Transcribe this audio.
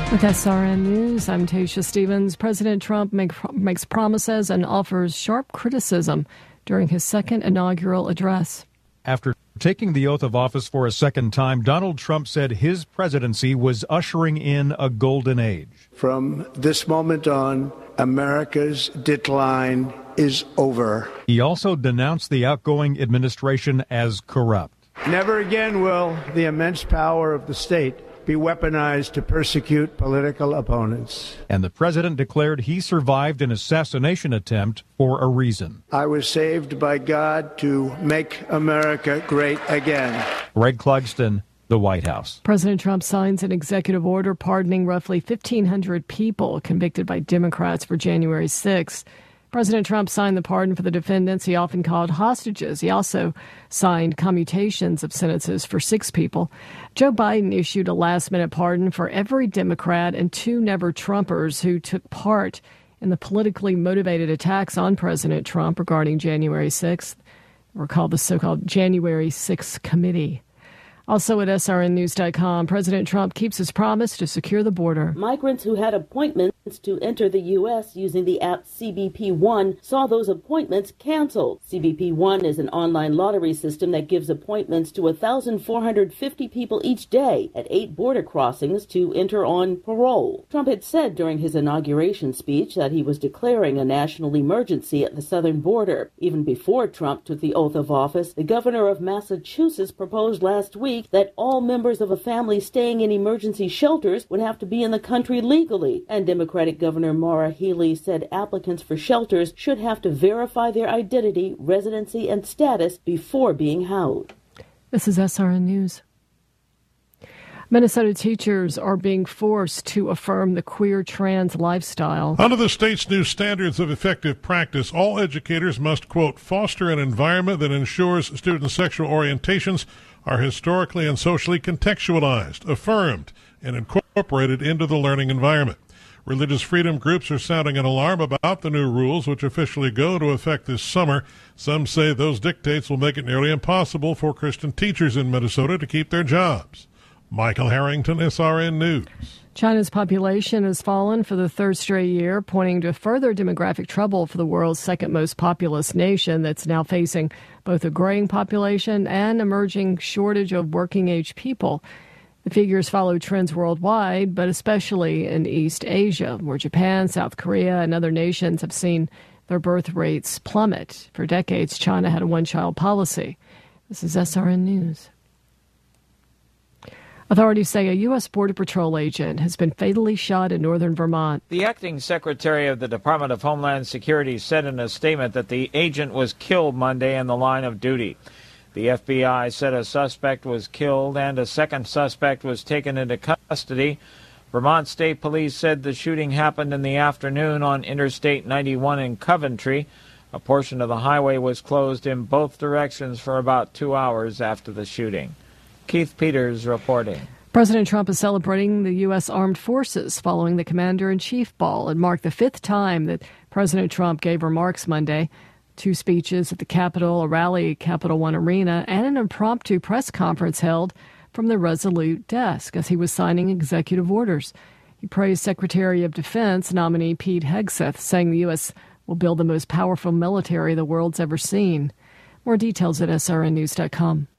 With SRN News, I'm Tasha Stevens. President Trump makes promises and offers sharp criticism during his second inaugural address. After taking the oath of office for a second time, Donald Trump said his presidency was ushering in a golden age. From this moment on, America's decline is over. He also denounced the outgoing administration as corrupt. Never again will the immense power of the state be weaponized to persecute political opponents. And the president declared he survived an assassination attempt for a reason. I was saved by God to make America great again. Greg Clugston, the White House. President Trump signs an executive order pardoning roughly 1,500 people convicted by Democrats for January 6th. President Trump signed the pardon for the defendants he often called hostages. He also signed commutations of sentences for 6 people. Joe Biden issued a last-minute pardon for every Democrat and 2 never-Trumpers who took part in the politically motivated attacks on President Trump regarding January 6th. Recall the so-called January 6th Committee. Also at srnnews.com, President Trump keeps his promise to secure the border. Migrants who had appointments to enter the U.S. using the app CBP One saw those appointments canceled. CBP One is an online lottery system that gives appointments to 1,450 people each day at 8 border crossings to enter on parole. Trump had said during his inauguration speech that he was declaring a national emergency at the southern border. Even before Trump took the oath of office, the governor of Massachusetts proposed last week that all members of a family staying in emergency shelters would have to be in the country legally. And Democratic Governor Maura Healey said applicants for shelters should have to verify their identity, residency, and status before being housed. This is SRN News. Minnesota teachers are being forced to affirm the queer trans lifestyle. Under the state's new standards of effective practice, all educators must, quote, foster an environment that ensures students' sexual orientations are historically and socially contextualized, affirmed, and incorporated into the learning environment. Religious freedom groups are sounding an alarm about the new rules, which officially go into effect this summer. Some say those dictates will make it nearly impossible for Christian teachers in Minnesota to keep their jobs. Michael Harrington, SRN News. China's population has fallen for the third straight year, pointing to further demographic trouble for the world's second most populous nation that's now facing both a growing population and emerging shortage of working-age people. The figures follow trends worldwide, but especially in East Asia, where Japan, South Korea, and other nations have seen their birth rates plummet. For decades, China had a one-child policy. This is SRN News. Authorities say a U.S. Border Patrol agent has been fatally shot in northern Vermont. The acting secretary of the Department of Homeland Security said in a statement that the agent was killed Monday in the line of duty. The FBI said a suspect was killed and a second suspect was taken into custody. Vermont State Police said the shooting happened in the afternoon on Interstate 91 in Coventry. A portion of the highway was closed in both directions for about 2 hours after the shooting. Keith Peters reporting. President Trump is celebrating the U.S. Armed Forces following the Commander-in-Chief ball. It marked the 5th time that President Trump gave remarks Monday. 2 speeches at the Capitol, a rally at Capital One Arena, and an impromptu press conference held from the Resolute desk as he was signing executive orders. He praised Secretary of Defense nominee Pete Hegseth, saying the U.S. will build the most powerful military the world's ever seen. More details at srnnews.com.